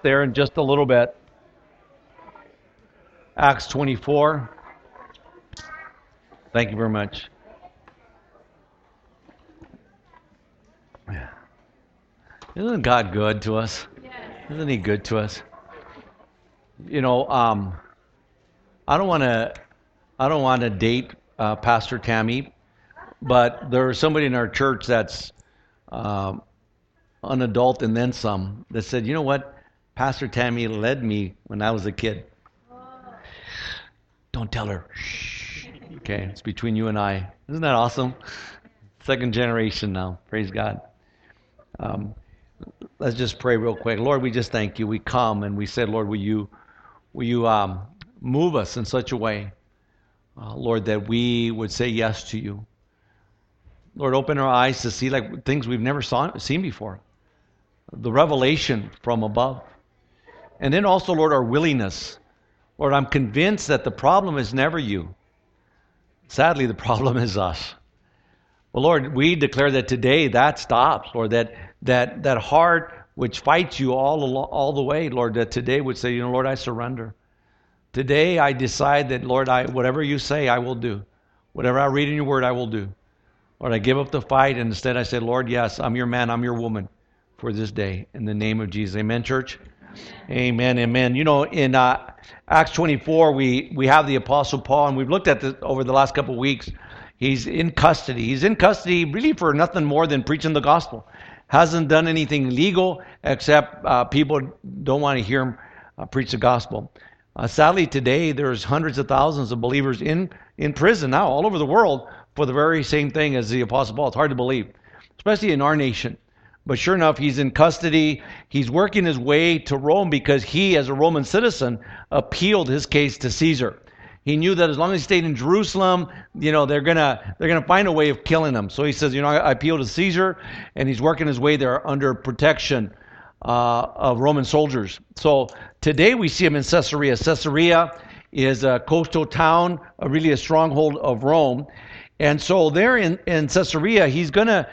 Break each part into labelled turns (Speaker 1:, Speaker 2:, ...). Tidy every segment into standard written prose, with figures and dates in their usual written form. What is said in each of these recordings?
Speaker 1: there in just a little bit. Acts 24. Thank you very much. Isn't God good to us? Isn't He good to us? You know, I don't want to date Pastor Tammy, but there's somebody in our church that's an adult and then some that said, you know what, Pastor Tammy led me when I was a kid. Don't tell her. Shh. Okay, it's between you and I. Isn't that awesome? Second generation now. Praise God. Let's just pray real quick. Lord, we just thank you. We come and we said, Lord, will you move us in such a way, Lord, that we would say yes to you. Lord, open our eyes to see like things we've never seen before. The revelation from above. And then also, Lord, our willingness. Lord, I'm convinced that the problem is never you. Sadly, the problem is us. Well, Lord, we declare that today that stops, Lord, that heart which fights you all the way, Lord, that today would say, you know, Lord, I surrender. Today I decide that, Lord, whatever you say, I will do. Whatever I read in your word, I will do. Lord, I give up the fight, and instead I say, Lord, yes, I'm your man, I'm your woman for this day. In the name of Jesus. Amen, church? Amen, amen. You know, in Acts 24, we have the Apostle Paul, and we've looked at this over the last couple of weeks. He's in custody. He's in custody really for nothing more than preaching the gospel. Hasn't done anything legal except people don't want to hear him preach the gospel. Sadly, today there's hundreds of thousands of believers in prison now all over the world for the very same thing as the Apostle Paul. It's hard to believe, especially in our nation. But sure enough, he's in custody. He's working his way to Rome because he, as a Roman citizen, appealed his case to Caesar. He knew that as long as he stayed in Jerusalem, you know, they're gonna find a way of killing him. So he says, you know, I appeal to Caesar, and he's working his way there under protection of Roman soldiers. So today we see him in Caesarea. Caesarea is a coastal town, really a stronghold of Rome. And so there in Caesarea, he's gonna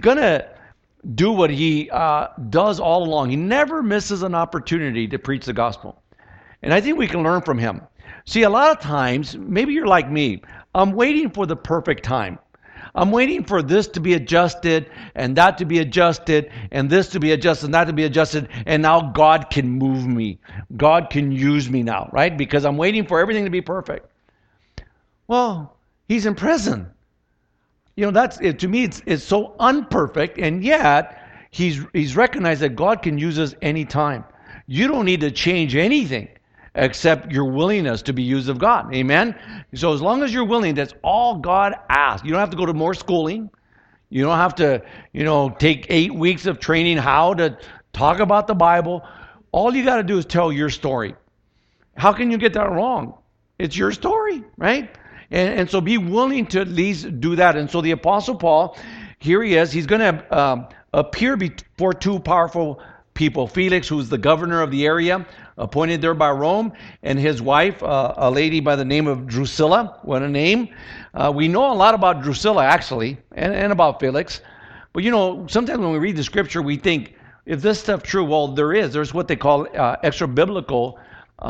Speaker 1: do what he does all along. He never misses an opportunity to preach the gospel. And I think we can learn from him. See, a lot of times, maybe you're like me, I'm waiting for the perfect time. I'm waiting for this to be adjusted, and that to be adjusted, and this to be adjusted, and that to be adjusted, and now God can move me. God can use me now, right? Because I'm waiting for everything to be perfect. Well, he's in prison. You know, to me, it's so unperfect, and yet he's recognized that God can use us anytime. You don't need to change anything except your willingness to be used of God. Amen? So as long as you're willing, that's all God asks. You don't have to go to more schooling. You don't have to, you know, take 8 weeks of training how to talk about the Bible. All you got to do is tell your story. How can you get that wrong? It's your story, right? And so be willing to at least do that. And so the Apostle Paul, here he is. He's going to appear before two powerful people. Felix, who's the governor of the area, appointed there by Rome, and his wife, a lady by the name of Drusilla. What a name. We know a lot about Drusilla, actually, and about Felix. But, you know, sometimes when we read the scripture, we think, is this stuff true? Well, there's what they call extra-biblical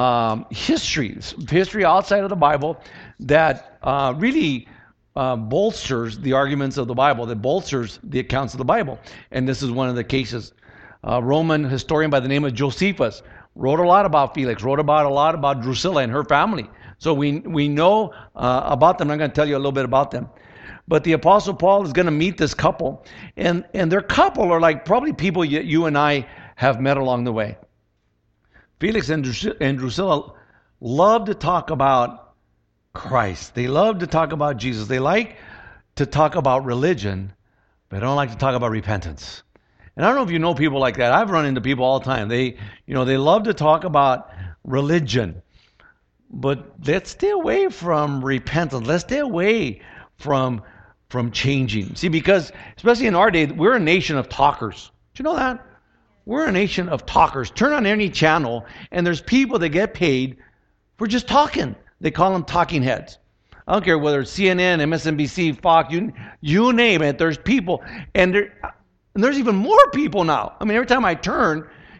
Speaker 1: history outside of the Bible that really bolsters the arguments of the Bible, that bolsters the accounts of the Bible. And this is one of the cases. A Roman historian by the name of Josephus wrote a lot about Felix, wrote about a lot about Drusilla and her family. So we know about them. I'm going to tell you a little bit about them. But the Apostle Paul is going to meet this couple, and their couple are like probably people you and I have met along the way. Felix and Drusilla love to talk about Christ. They love to talk about Jesus. They like to talk about religion, but they don't like to talk about repentance. And I don't know if you know people like that. I've run into people all the time. They love to talk about religion, but let's stay away from repentance. Let's stay away from changing. See, because especially in our day, we're a nation of talkers. Do you know that? We're a nation of talkers. Turn on any channel, and there's people that get paid for just talking. They call them talking heads. I don't care whether it's CNN, MSNBC, Fox, you name it. There's people, and there's even more people now. I mean, every time I turn,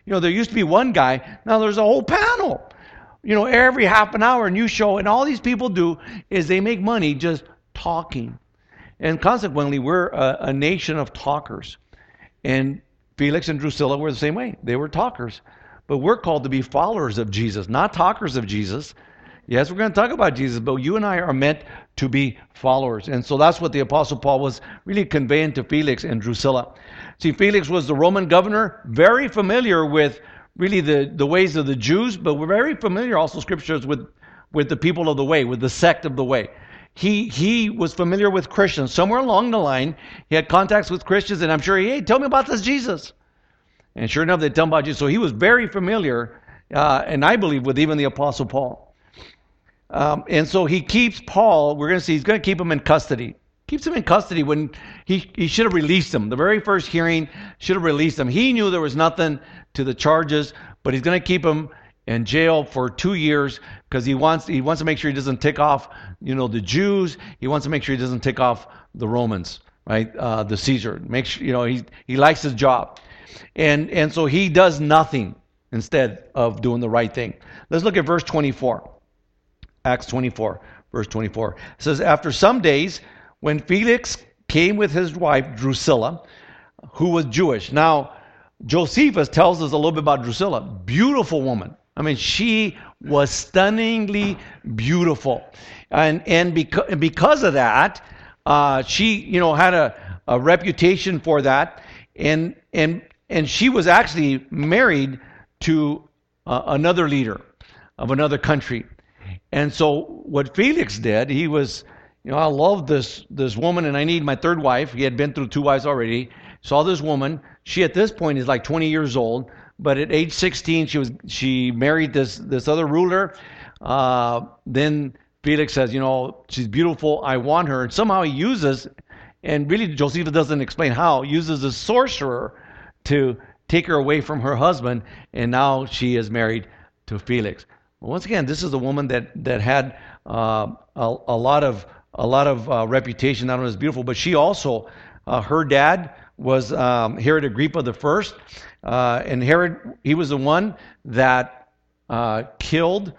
Speaker 1: there used to be one guy, now there's a whole panel. Every half an hour, a new show, and all these people do is they make money just talking. And consequently, we're a nation of talkers. And Felix and Drusilla were the same way. They were talkers. But we're called to be followers of Jesus, not talkers of Jesus. Yes, we're going to talk about Jesus, but you and I are meant to be followers. And so that's what the Apostle Paul was really conveying to Felix and Drusilla. See, Felix was the Roman governor, very familiar with really the ways of the Jews, but we're very familiar also, scriptures, with the people of the way, with the sect of the way. He was familiar with Christians. Somewhere along the line, he had contacts with Christians, and I'm sure, hey, tell me about this Jesus. And sure enough, they tell him about Jesus. So he was very familiar, and I believe with even the Apostle Paul. And so he keeps Paul, we're going to see, he's going to keep him in custody. Keeps him in custody when he should have released him. The very first hearing, should have released him. He knew there was nothing to the charges, but he's going to keep him in jail for 2 years because he wants to make sure he doesn't tick off, the Jews. He wants to make sure he doesn't tick off the Romans, right? The Caesar. Make sure, he likes his job. And so he does nothing instead of doing the right thing. Let's look at verse 24. Acts 24, verse 24. It says, after some days, when Felix came with his wife Drusilla, who was Jewish. Now, Josephus tells us a little bit about Drusilla. Beautiful woman. I mean, she was stunningly beautiful. And because of that, she, had a reputation for that. And she was actually married to another leader of another country. And so what Felix did, he was, I love this woman and I need my third wife. He had been through 2 wives already. Saw this woman. She at this point is like 20 years old. But at age 16, she married this other ruler. Then Felix says, she's beautiful. I want her. And somehow he uses, and really Josephus doesn't explain how, uses a sorcerer to take her away from her husband. And now she is married to Felix. Well, once again, this is a woman that had a lot of reputation, not only as beautiful, but she also, her dad was Herod Agrippa I, and Herod, he was the one that killed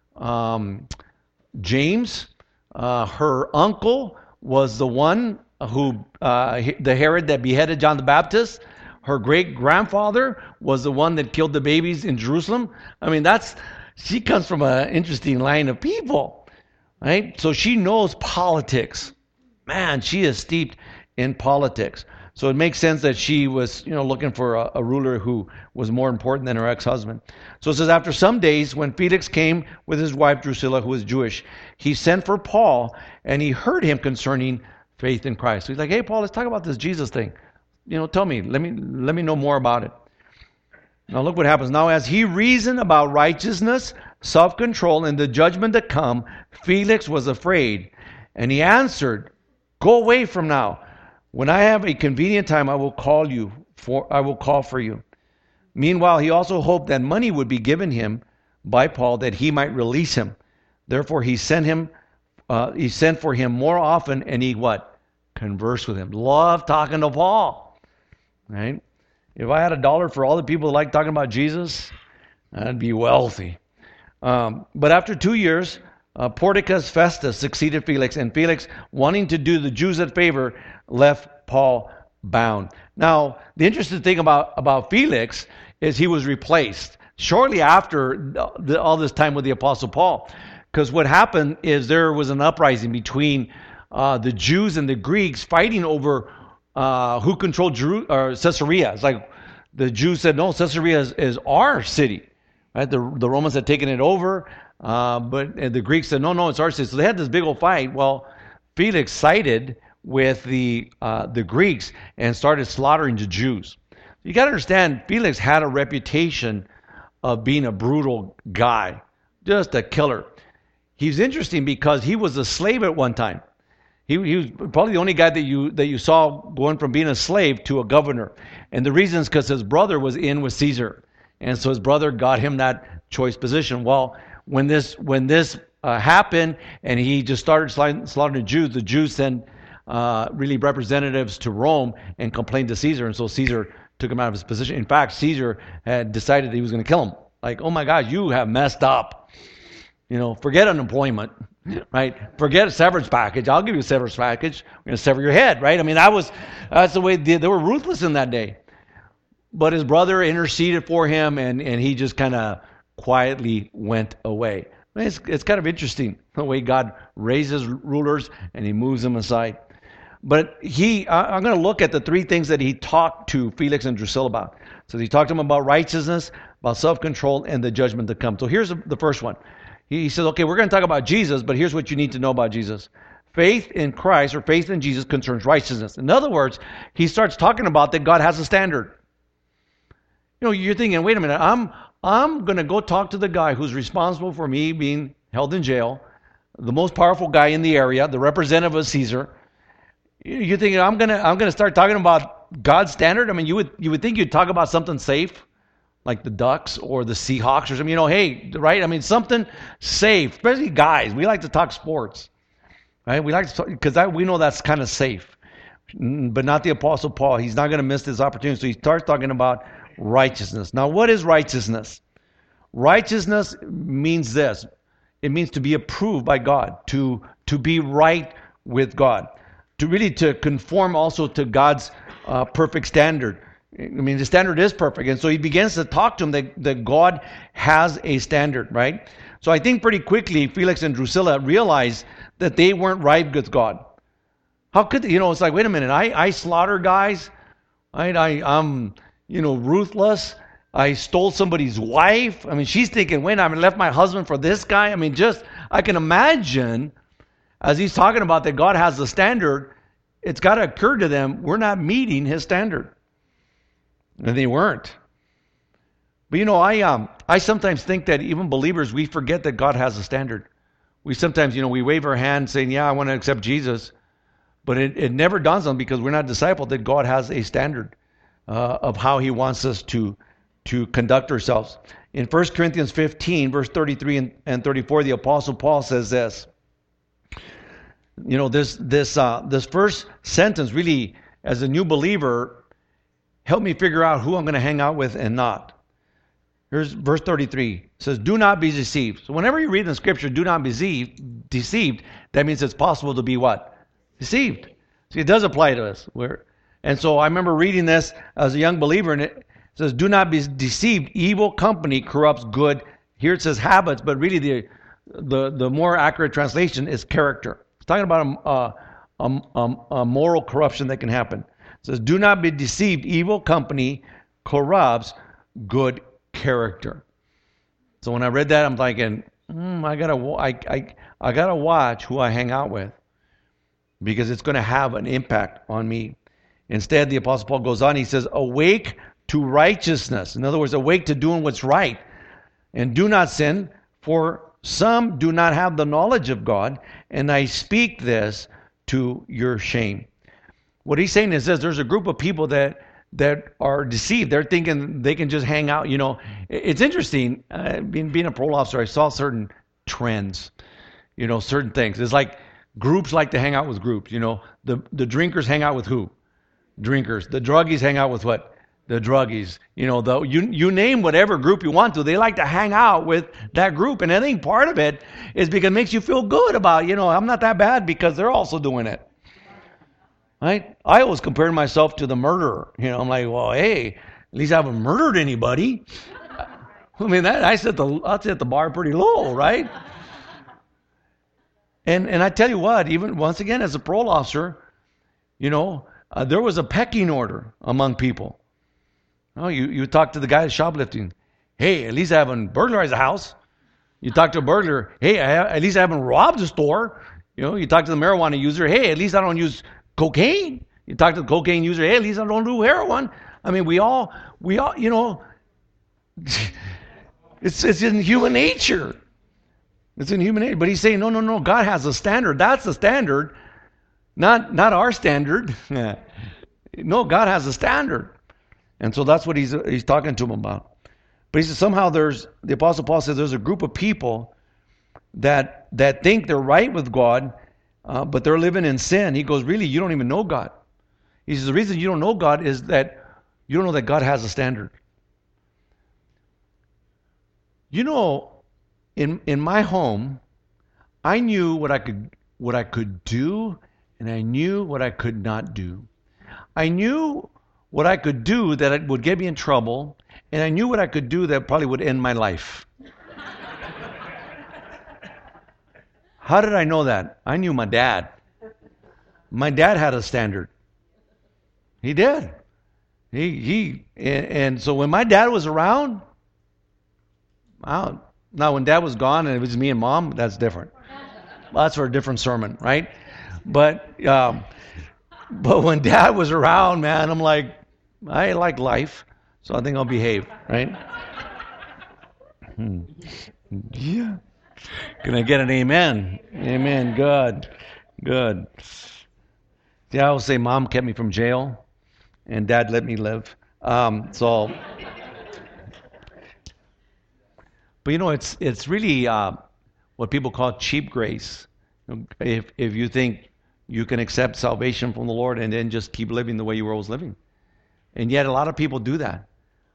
Speaker 1: James. Her uncle was the one who, the Herod that beheaded John the Baptist. Her great-grandfather was the one that killed the babies in Jerusalem. I mean, she comes from an interesting line of people, right? So she knows politics. Man, she is steeped in politics. So it makes sense that she was, looking for a ruler who was more important than her ex-husband. So it says, after some days, when Felix came with his wife Drusilla, who was Jewish, he sent for Paul, and he heard him concerning faith in Christ. So he's like, hey, Paul, let's talk about this Jesus thing. Tell me, let me know more about it. Now look what happens. Now as he reasoned about righteousness, self-control, and the judgment to come, Felix was afraid. And he answered, go away from now. When I have a convenient time, I will call for you. Meanwhile, he also hoped that money would be given him by Paul that he might release him. Therefore, he sent for him more often, and he what? Conversed with him. Love talking to Paul. Right? If I had $1 for all the people that like talking about Jesus, I'd be wealthy. But after 2 years, Porticus Festus succeeded Felix, and Felix, wanting to do the Jews a favor, left Paul bound. Now, the interesting thing about Felix is he was replaced shortly after all this time with the Apostle Paul. Because what happened is there was an uprising between the Jews and the Greeks fighting over who controlled Caesarea. It's like the Jews said, no, Caesarea is our city. Right? The Romans had taken it over, but the Greeks said, no, it's our city. So they had this big old fight. Well, Felix sided with the Greeks and started slaughtering the Jews. You got to understand, Felix had a reputation of being a brutal guy, just a killer. He's interesting because he was a slave at one time. He was probably the only guy that you saw going from being a slave to a governor. And the reason is because his brother was in with Caesar. And so his brother got him that choice position. Well, when this happened and he just started slaughtering the Jews sent really representatives to Rome and complained to Caesar. And so Caesar took him out of his position. In fact, Caesar had decided that he was going to kill him. Like, oh my God, you have messed up. Forget unemployment, right? Forget a severance package. I'll give you a severance package. We're going to sever your head, right? I mean, that's the way they were ruthless in that day. But his brother interceded for him, and he just kind of quietly went away. It's kind of interesting the way God raises rulers and he moves them aside. But I'm going to look at the three things that he talked to Felix and Drusilla about. So he talked to them about righteousness, about self-control, and the judgment to come. So here's the first one. He says, okay, we're going to talk about Jesus, but here's what you need to know about Jesus. Faith in Christ or faith in Jesus concerns righteousness. In other words, he starts talking about that God has a standard. You're thinking, wait a minute, I'm going to go talk to the guy who's responsible for me being held in jail, the most powerful guy in the area, the representative of Caesar. You're thinking, I'm gonna start talking about God's standard? I mean, you would think you'd talk about something safe, like the Ducks or the Seahawks or something. Hey, right? I mean, something safe. Especially guys, we like to talk sports, right? We like to talk because we know that's kind of safe, but not the Apostle Paul. He's not going to miss this opportunity. So he starts talking about righteousness. Now, what is righteousness? Righteousness means this. It means to be approved by God, to be right with God. To conform also to God's perfect standard. I mean, the standard is perfect. And so he begins to talk to him that God has a standard, right? So I think pretty quickly, Felix and Drusilla realized that they weren't right with God. How could they? It's like, wait a minute, I slaughter guys. I'm ruthless. I stole somebody's wife. I mean, she's thinking, wait, I left my husband for this guy. I mean, I can imagine as he's talking about that God has the standard, it's got to occur to them, we're not meeting his standard. And they weren't. But I sometimes think that even believers, we forget that God has a standard. We sometimes, we wave our hand saying, yeah, I want to accept Jesus. But it never dawns on them because we're not discipled that God has a standard of how he wants us to conduct ourselves. In 1 Corinthians 15, verse 33 and 34, the Apostle Paul says this. This first sentence really, as a new believer, helped me figure out who I'm going to hang out with and not. Here's verse 33. It says, do not be deceived. So whenever you read in Scripture, do not be deceived, that means it's possible to be what? Deceived. See, it does apply to us. And so I remember reading this as a young believer, and it says, do not be deceived. Evil company corrupts good. Here it says habits, but really the more accurate translation is character. It's talking about a moral corruption that can happen. It says, do not be deceived. Evil company corrupts good character. So when I read that, I'm thinking, I gotta watch who I hang out with because it's going to have an impact on me. Instead, the Apostle Paul goes on. He says, awake to righteousness. In other words, awake to doing what's right. And do not sin, for some do not have the knowledge of God, and I speak this to your shame. What he's saying is this: there's a group of people that are deceived. They're thinking they can just hang out. It's interesting. Being a parole officer, I saw certain trends, certain things. It's like groups like to hang out with groups. The drinkers hang out with who? Drinkers. The druggies hang out with what? The druggies. You name whatever group you want to, they like to hang out with that group. And I think part of it is because it makes you feel good about, I'm not that bad because they're also doing it. Right? I always compare myself to the murderer. I'm like, well, hey, at least I haven't murdered anybody. I mean, I set the bar pretty low, right? And I tell you what, even once again, as a parole officer, there was a pecking order among people. Oh, you talk to the guy shoplifting. Hey, at least I haven't burglarized a house. You talk to a burglar. Hey, at least I haven't robbed a store. You talk to the marijuana user. Hey, at least I don't use cocaine. You talk to the cocaine user. Hey, at least I don't do heroin. I mean, we all, it's in human nature. It's in human nature. But he's saying, no. God has a standard. That's the standard, not our standard. No, God has a standard. And so that's what he's talking to them about. But he says somehow the Apostle Paul says there's a group of people that think they're right with God, but they're living in sin. He goes, really, you don't even know God. He says the reason you don't know God is that You don't know that God has a standard. You know, in my home, I knew what I could do, and I knew what I could not do. I knew what I could do that it would get me in trouble, and I knew what I could do that probably would end my life. How did I know that? I knew my dad. My dad had a standard. He did. And so when my dad was around, now when dad was gone and it was me and mom, that's different. Well, that's for a different sermon, right? But when dad was around, man, I'm like, I like life, so I think I'll behave, right? Yeah. Can I get an amen? Amen. Good. See, I always say mom kept me from jail and dad let me live. But it's really what people call cheap grace. If you think you can accept salvation from the Lord and then just keep living the way you were always living. And yet a lot of people do that.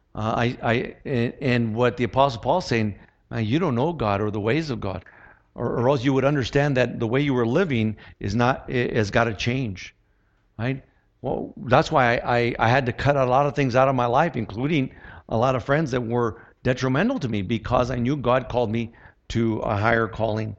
Speaker 1: And what the Apostle Paul's saying, man, you don't know God or the ways of God, or else you would understand that the way you were living has got to change, right? Well, that's why I had to cut a lot of things out of my life, including a lot of friends that were detrimental to me, because I knew God called me to a higher calling.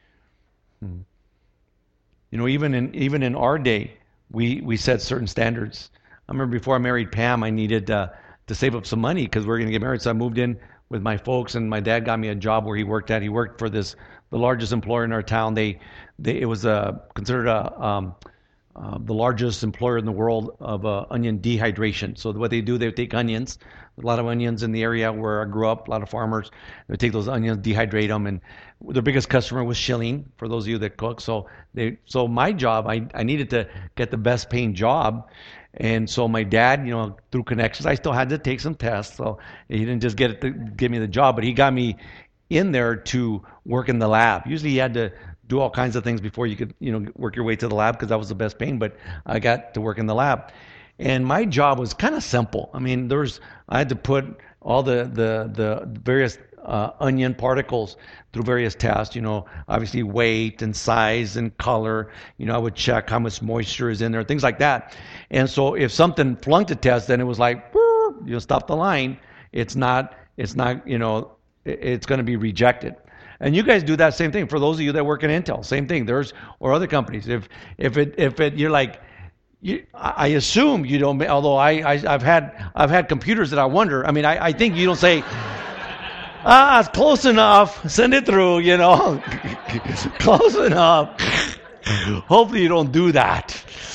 Speaker 1: Even in our day, we set certain standards. I remember before I married Pam, I needed to save up some money because we were going to get married. So I moved in with my folks, and my dad got me a job where he worked at. He worked for the largest employer in our town. It was considered the largest employer in the world of onion dehydration. So what they do, they would take onions, a lot of onions in the area where I grew up, a lot of farmers. They would take those onions, dehydrate them, and their biggest customer was Schilling, for those of you that cook. So my job, I needed to get the best paying job. And so my dad, through connections, I still had to take some tests. So he didn't just give me the job, but he got me in there to work in the lab. Usually you had to do all kinds of things before you could, work your way to the lab, because that was the best paying. But I got to work in the lab, and my job was kind of simple. I mean, I had to put all the various onion particles through various tests. Obviously weight and size and color. I would check how much moisture is in there, things like that. And so if something flunked a test, then it was like, stop the line. It's not. It's going to be rejected. And you guys do that same thing. For those of you that work in Intel, same thing. Or other companies. You're like, I assume you don't. Although I've had computers that I wonder. I mean, I think you don't say, it's close enough. Send it through. Close enough. Hopefully you don't do that.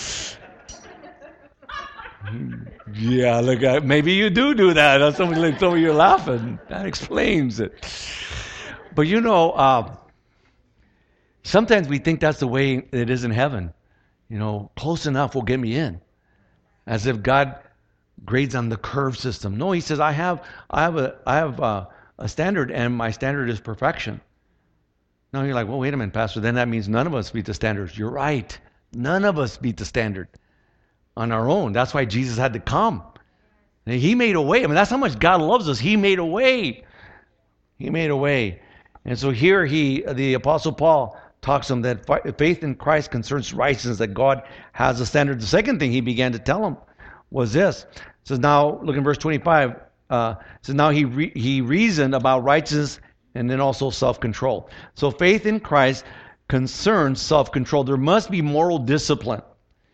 Speaker 1: Yeah, look, maybe you do that. Some of you are laughing. That explains it. But sometimes we think that's the way it is in heaven. Close enough will get me in. As if God grades on the curve system. No, he says, I have a standard, and my standard is perfection. Now you're like, well, wait a minute, Pastor, then that means none of us meet the standards. You're right. None of us meet the standard on our own. That's why Jesus had to come. And he made a way. I mean, that's how much God loves us. He made a way. He made a way. And so here the Apostle Paul talks to him that faith in Christ concerns righteousness, that God has a standard. The second thing he began to tell him was this. It says, now, look in verse 25. It says, now he reasoned about righteousness and then also self-control. So faith in Christ concerns self-control. There must be moral discipline.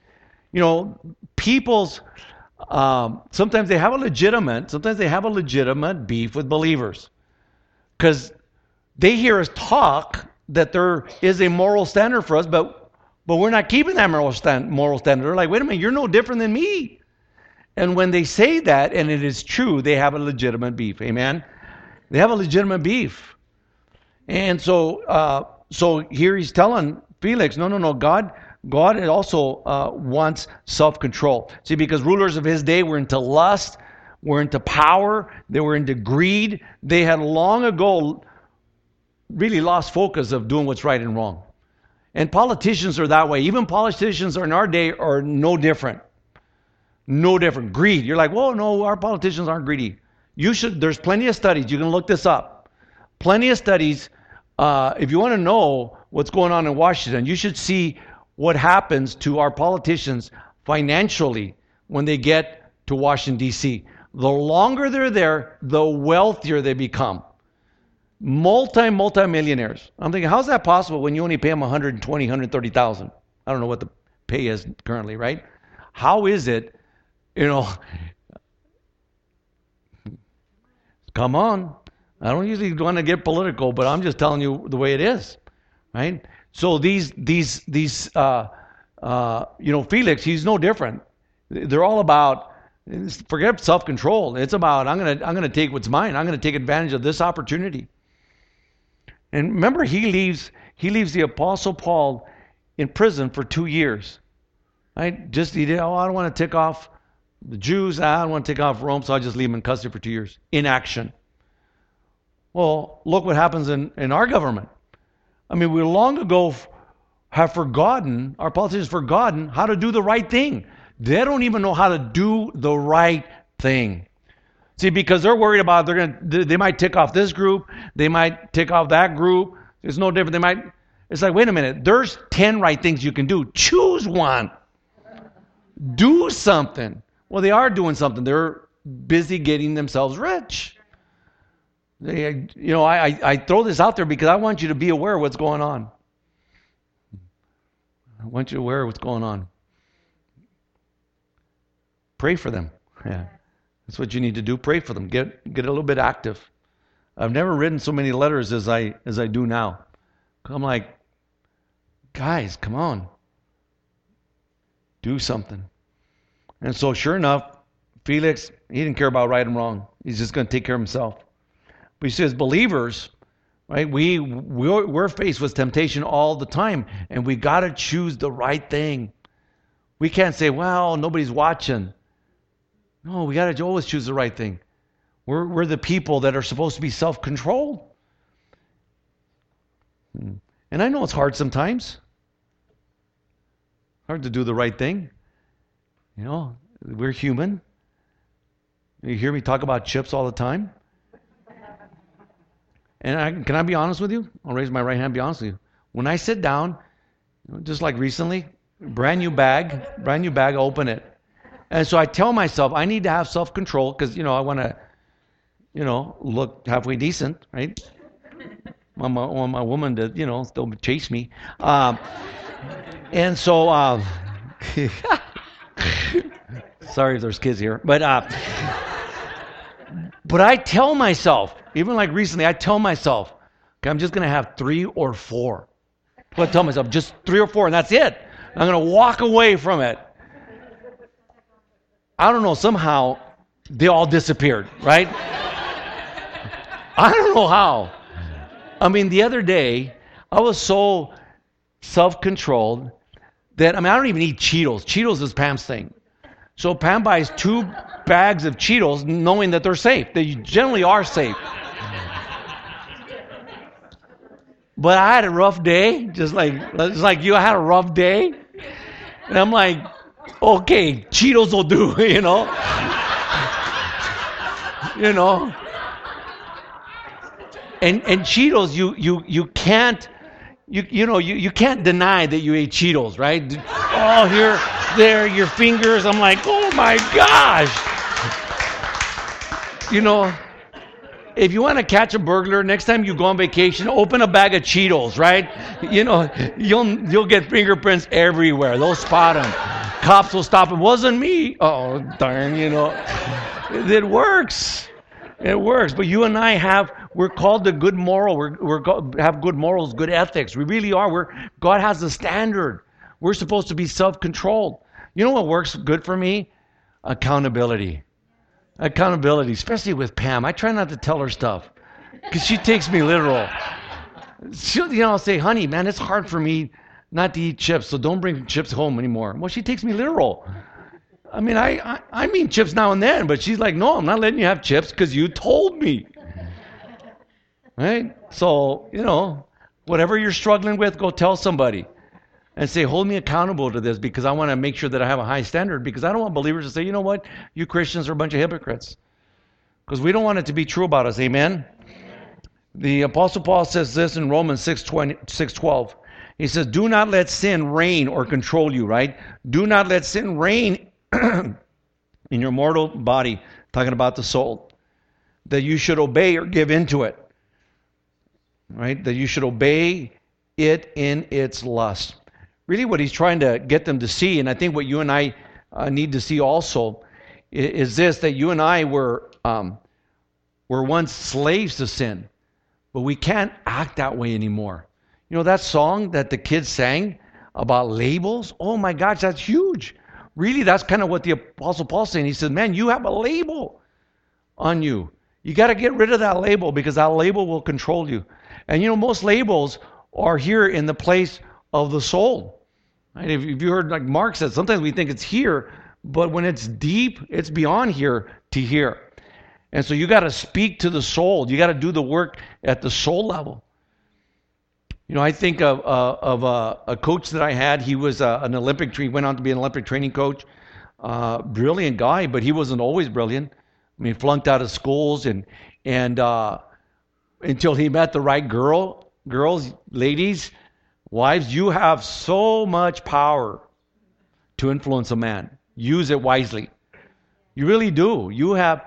Speaker 1: People's sometimes they have a legitimate beef with believers, because they hear us talk that there is a moral standard for us, but we're not keeping that moral standard. They're like, wait a minute, you're no different than me. And when they say that, and it is true, they have a legitimate beef. Amen? They have a legitimate beef. And so here he's telling Felix, no, God also wants self-control. See, because rulers of his day were into lust, were into power, they were into greed. They had long ago really lost focus of doing what's right and wrong. And politicians are that way. Even politicians in our day are no different. No different. Greed. You're like, whoa, no, our politicians aren't greedy. There's plenty of studies. You can look this up. Plenty of studies. If you want to know what's going on in Washington, you should see what happens to our politicians financially when they get to Washington, D.C. The longer they're there, the wealthier they become. Multi-millionaires. I'm thinking, how's that possible when you only pay them $120,000, $130,000? I don't know what the pay is currently, right? How is it, come on. I don't usually want to get political, but I'm just telling you the way it is, right? So these Felix, he's no different. They're all about, forget self-control. It's about, I'm gonna take what's mine. I'm gonna take advantage of this opportunity. And remember, he leaves the Apostle Paul in prison for 2 years, right? I don't want to tick off the Jews. I don't want to tick off Rome, so I'll just leave him in custody for 2 years. Inaction. Well, look what happens in our government. I mean, we long ago have forgotten, our politicians forgotten how to do the right thing. They don't even know how to do the right thing. See, because they're worried about they might tick off this group, they might tick off that group. It's no different. It's like, wait a minute, there's 10 right things you can do. Choose one. Do something. Well, they are doing something. They're busy getting themselves rich. I throw this out there because I want you to be aware of what's going on. I want you to be aware of what's going on. Pray for them. Yeah. That's what you need to do. Pray for them. Get a little bit active. I've never written so many letters as I do now. I'm like, guys, come on. Do something. And so sure enough, Felix, he didn't care about right and wrong. He's just going to take care of himself. But he says, believers, right? We're faced with temptation all the time, and we got to choose the right thing. We can't say, well, nobody's watching. No, we got to always choose the right thing. We're the people that are supposed to be self-controlled. And I know it's hard sometimes. Hard to do the right thing. We're human. You hear me talk about chips all the time. And can I be honest with you? I'll raise my right hand and be honest with you. When I sit down, just like recently, brand new bag, open it. And so I tell myself I need to have self-control because, I want to, look halfway decent, right? I want my woman to, still chase me. And so, sorry if there's kids here, but I tell myself, even like recently, I tell myself, okay, I'm just going to have 3 or 4. I tell myself just 3 or 4, and that's it. I'm going to walk away from it. I don't know, somehow they all disappeared, right? I don't know how. I mean, the other day, I was so self-controlled that, I don't even eat Cheetos. Cheetos is Pam's thing. So Pam buys 2 bags of Cheetos knowing that they're safe. They generally are safe. But I had a rough day, just like you, I had a rough day. And I'm like, okay, Cheetos will do, And Cheetos, you can't, you can't deny that you ate Cheetos, right? Oh, here, there, your fingers. I'm like, oh my gosh. If you want to catch a burglar, next time you go on vacation, open a bag of Cheetos, right? You'll get fingerprints everywhere. They'll spot them. Cops will stop. It wasn't me. Oh, darn, It works. It works. But you and I we're called to good moral. Have good morals, good ethics. We really are. God has a standard. We're supposed to be self-controlled. You know what works good for me? Accountability. Accountability, especially with Pam. I try not to tell her stuff because she takes me literal. I'll say, honey, man, it's hard for me not to eat chips, so don't bring chips home anymore. Well, she takes me literal. I mean chips now and then, but she's like, no, I'm not letting you have chips because you told me. Right? So, whatever you're struggling with, go tell somebody. and say, hold me accountable to this, because I want to make sure that I have a high standard, because I don't want believers to say, you know what, you Christians are a bunch of hypocrites. Because we don't want it to be true about us. Amen? The Apostle Paul says this in Romans 6:12. He says, do not let sin reign or control you, right? Do not let sin reign in your mortal body, talking about the soul, that you should obey or give into it, right? That you should obey it in its lust. Really what he's trying to get them to see, and I think what you and I need to see also, is this, that you and I were once slaves to sin, but we can't act that way anymore. You know that song that the kids sang about labels? Oh my gosh, that's huge. Really, that's kind of what the Apostle Paul's saying. He said, man, you have a label on you. You got to get rid of that label, because that label will control you. And you know, most labels are here in the place of the soul. Right? If you heard, like Mark said, sometimes we think it's here, but when it's deep, it's beyond here to here. And so you got to speak to the soul. You got to do the work at the soul level. You know, I think of a coach that I had. He was an Olympic trainer. He went on to be an Olympic training coach. Brilliant guy, but he wasn't always brilliant. I mean, flunked out of schools and until he met the right girls, ladies, wives. You have so much power to influence a man. Use it wisely. You really do. You have,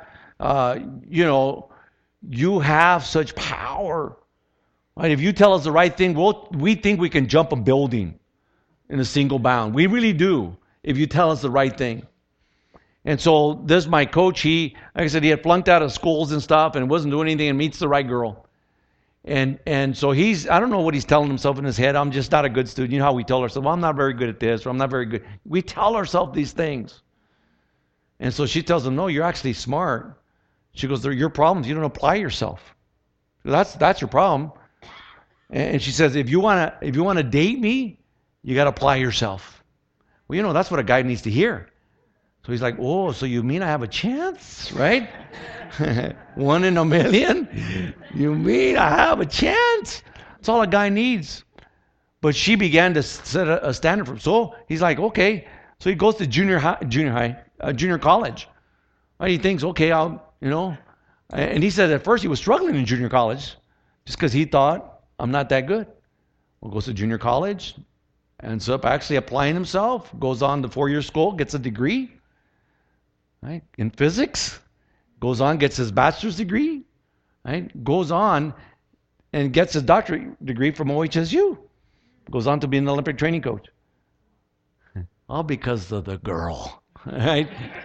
Speaker 1: you have such power. Right? If you tell us the right thing, we think we can jump a building in a single bound. We really do, if you tell us the right thing. And so this my coach, like I said, he had flunked out of schools and stuff and wasn't doing anything, and meets the right girl. And so I don't know what he's telling himself in his head. I'm just not a good student. You know how we tell ourselves, well, I'm not very good at this, or I'm not very good. We tell ourselves these things. And so she tells him, no, you're actually smart. She goes, they're your problems. You don't apply yourself. That's your problem. And she says, if you want to date me, you got to apply yourself. Well, you know, that's what a guy needs to hear. So he's like, oh, so you mean I have a chance, right? 1 in a million? You mean I have a chance? That's all a guy needs. But she began to set a standard for him. So he's like, okay. So he goes to junior college. Right? He thinks, okay, and he said at first he was struggling in junior college just because he thought, I'm not that good. Well, goes to junior college, ends up actually applying himself, goes on to 4-year school, gets a degree, right, in physics, goes on, gets his bachelor's degree, right, goes on and gets his doctorate degree from OHSU, goes on to be an Olympic training coach. All because of the girl, right?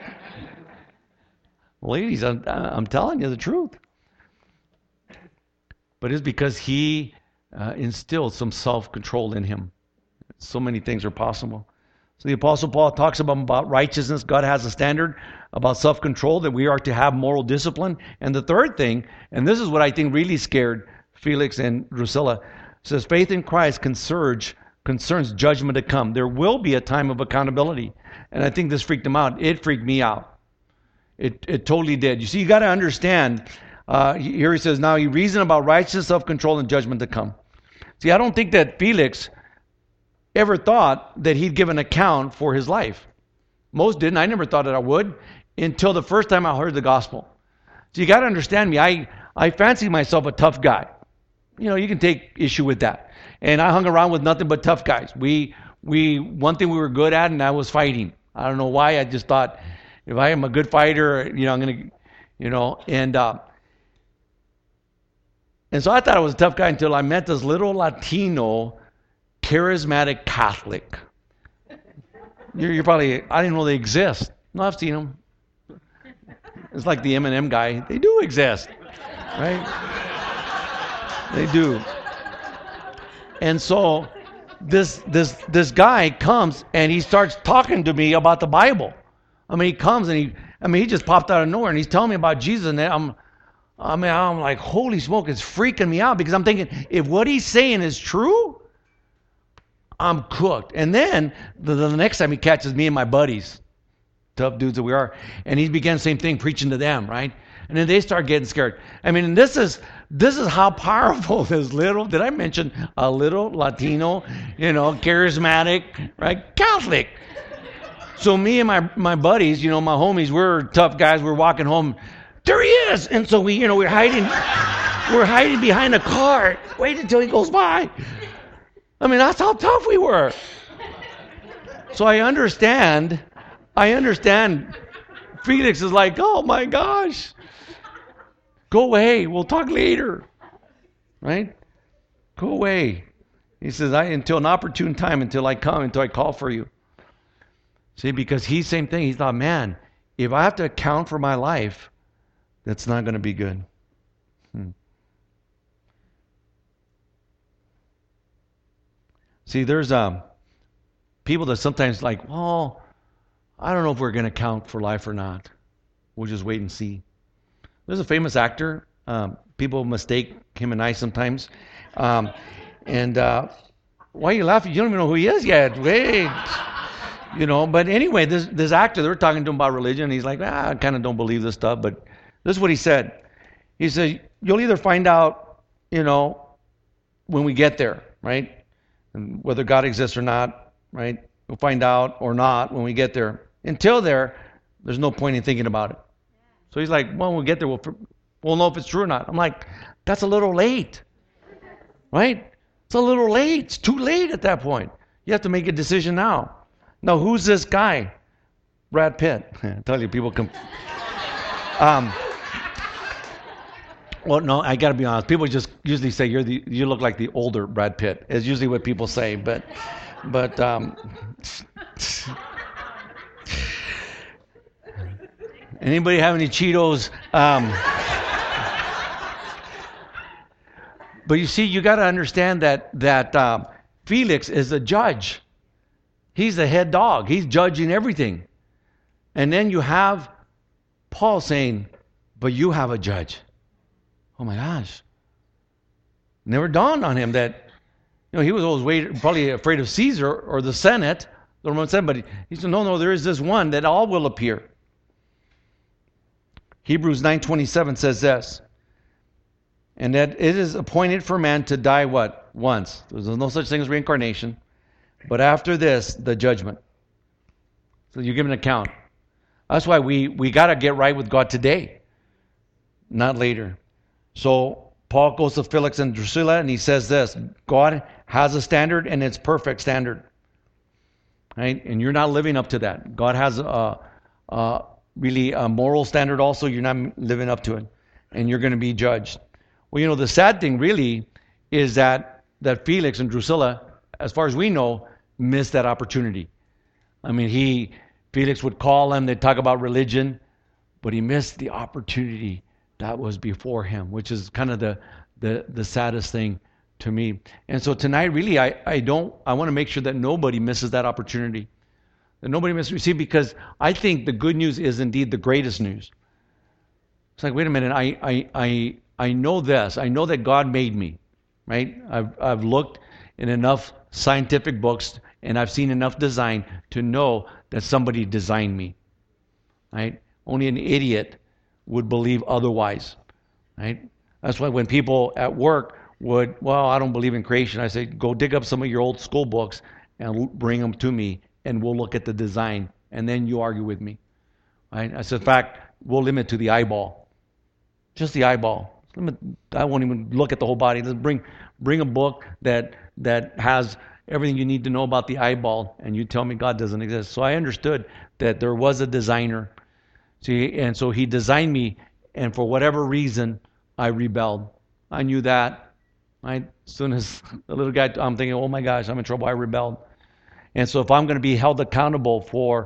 Speaker 1: Ladies, I'm telling you the truth. But it's because he instilled some self-control in him. So many things are possible. So the Apostle Paul talks about righteousness. God has a standard about self-control, that we are to have moral discipline. And the third thing, and this is what I think really scared Felix and Drusilla, says faith in Christ concerns judgment to come. There will be a time of accountability. And I think this freaked them out. It freaked me out. It totally did. You see, you got to understand. Here he says, now you reason about righteousness, self-control, and judgment to come. See, I don't think that Felix ever thought that he'd give an account for his life. Most didn't. I never thought that I would until the first time I heard the gospel. So you got to understand me. I fancy myself a tough guy. You know, you can take issue with that. And I hung around with nothing but tough guys. One thing we were good at, and that was fighting. I don't know why. I just thought, if I am a good fighter, I'm going to, and so I thought I was a tough guy until I met this little Latino charismatic Catholic. You're probably, I didn't know they exist. No, I've seen them. It's like the M&M guy. They do exist, right? They do. And so this guy comes and he starts talking to me about the Bible. I mean, he comes and he just popped out of nowhere and he's telling me about Jesus, and I'm like, holy smoke, it's freaking me out, because I'm thinking, if what he's saying is true, I'm cooked. And then the next time he catches me and my buddies, tough dudes that we are, and he began the same thing, preaching to them, right? And then they start getting scared. I mean, this is how powerful this little, did I mention a little Latino, charismatic, right? Catholic. So me and my buddies, my homies, we're tough guys. We're walking home. There he is. And so we're hiding behind a car. Wait until he goes by. I mean, that's how tough we were. So I understand. Felix is like, oh my gosh. Go away. We'll talk later. Right? Go away. He says, until an opportune time, until I come, until I call for you. See, because same thing. He thought, man, if I have to account for my life, that's not going to be good. See, there's people that sometimes like, well, I don't know if we're going to count for life or not. We'll just wait and see. There's a famous actor. People mistake him and I sometimes. Why are you laughing? You don't even know who he is yet. Wait. But anyway, this actor, they were talking to him about religion. And he's like, I kind of don't believe this stuff. But this is what he said. He said, you'll either find out, when we get there, right? And whether God exists or not, right? We'll find out or not when we get there. Until there's no point in thinking about it. So he's like, well, when we get there, we'll know if it's true or not. I'm like, that's a little late, right? It's a little late. It's too late at that point. You have to make a decision now. Now, who's this guy? Brad Pitt. I tell you, people can... well, no, I got to be honest. People just usually say you look like the older Brad Pitt. It's usually what people say, but anybody have any Cheetos? But you see, you got to understand that Felix is a judge. He's the head dog. He's judging everything. And then you have Paul saying, but you have a judge. Oh my gosh. Never dawned on him that, he was always probably afraid of Caesar or the Senate, the Roman Senate, but he said, no, there is this one that all will appear. Hebrews 9:27 says this, and that it is appointed for man to die what? Once. There's no such thing as reincarnation. But after this, the judgment. So you give an account. That's why we got to get right with God today, not later. So Paul goes to Felix and Drusilla and he says this, God has a standard and it's perfect standard. Right? And you're not living up to that. God has really a moral standard also. You're not living up to it. And you're going to be judged. Well, the sad thing really is that Felix and Drusilla, as far as we know, missed that opportunity. I mean, Felix would call him, they'd talk about religion, but he missed the opportunity that was before him, which is kind of the saddest thing to me. And so tonight, really, I want to make sure that nobody misses that opportunity. That nobody misses. See, because I think the good news is indeed the greatest news. It's like, wait a minute, I know this. I know that God made me, right? I've looked in enough scientific books and I've seen enough design to know that somebody designed me, right? Only an idiot would believe otherwise, right? That's why when people at work I don't believe in creation, I say, go dig up some of your old school books and bring them to me and we'll look at the design and then you argue with me, right? I said, in fact, we'll limit to the eyeball, just the eyeball. I won't even look at the whole body. Let's bring a book that has everything you need to know about the eyeball, and you tell me God doesn't exist. So I understood that there was a designer. See, and so he designed me, and for whatever reason, I rebelled. I knew that. Right? As soon as the little guy, I'm thinking, oh my gosh, I'm in trouble. I rebelled. And so if I'm going to be held accountable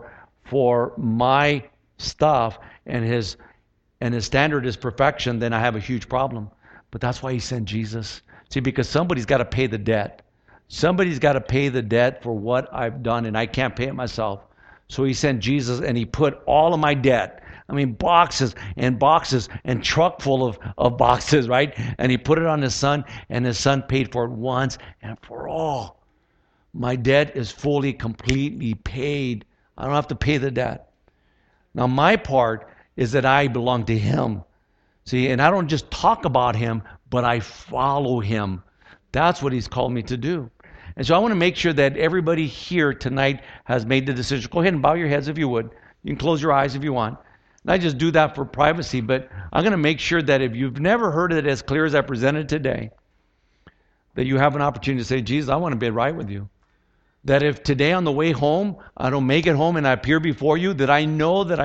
Speaker 1: for my stuff and his standard is perfection, then I have a huge problem. But that's why he sent Jesus. See, because somebody's got to pay the debt. Somebody's got to pay the debt for what I've done, and I can't pay it myself. So he sent Jesus, and he put all of my debt, boxes and boxes and truck full of boxes, right? And he put it on his son, and his son paid for it once and for all. My debt is fully, completely paid. I don't have to pay the debt. Now, my part is that I belong to him. See, and I don't just talk about him, but I follow him. That's what he's called me to do. And so I want to make sure that everybody here tonight has made the decision. Go ahead and bow your heads if you would. You can close your eyes if you want. And I just do that for privacy, but I'm going to make sure that if you've never heard it as clear as I presented today, that you have an opportunity to say, Jesus, I want to be right with you. That if today on the way home, I don't make it home and I appear before you, that I know that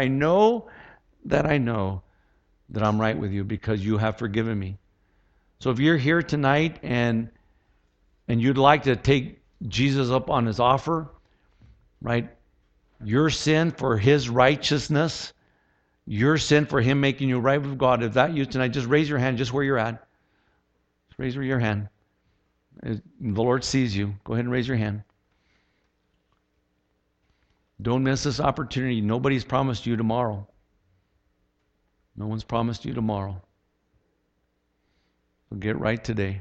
Speaker 1: I'm right with you because you have forgiven me. So if you're here tonight and you'd like to take Jesus up on his offer, right? Your sin for his righteousness, your sin for him making you right with God. If that you tonight, just raise your hand just where you're at. Just raise your hand. The Lord sees you. Go ahead and raise your hand. Don't miss this opportunity. Nobody's promised you tomorrow. No one's promised you tomorrow. So get right today.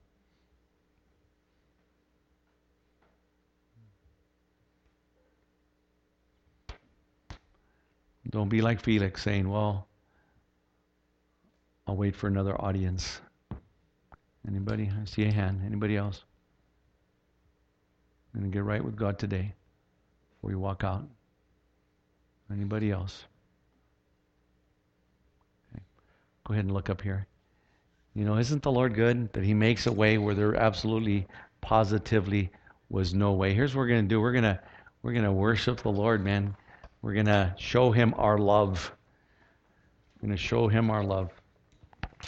Speaker 1: Don't be like Felix saying, well, I'll wait for another audience. Anybody? I see a hand. Anybody else? I'm going to get right with God today before you walk out. Anybody else? Okay. Go ahead and look up here. You know, isn't the Lord good that he makes a way where there absolutely, positively was no way? Here's what we're going to do. We're going to worship the Lord, man. We're going to show him our love. We're going to show him our love.